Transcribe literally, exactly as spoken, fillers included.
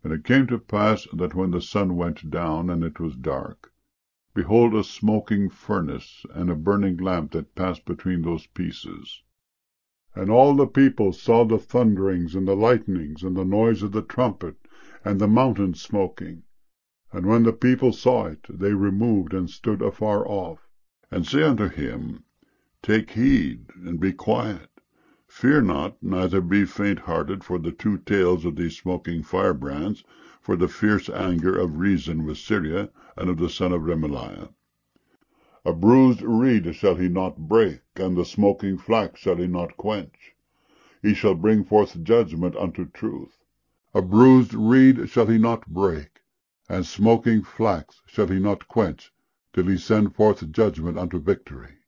And it came to pass, that when the sun went down, and it was dark, behold, a smoking furnace, and a burning lamp that passed between those pieces. And all the people saw the thunderings, and the lightnings, and the noise of the trumpet, and the mountain smoking. And when the people saw it, they removed, and stood afar off, and say unto him, Take heed, and be quiet. Fear not, neither be faint-hearted for the two tales of these smoking firebrands, for the fierce anger of Rezin with Syria, and of the son of Remaliah. A bruised reed shall he not break, and the smoking flax shall he not quench. He shall bring forth judgment unto truth. A bruised reed shall he not break, and smoking flax shall he not quench, till he send forth judgment unto victory.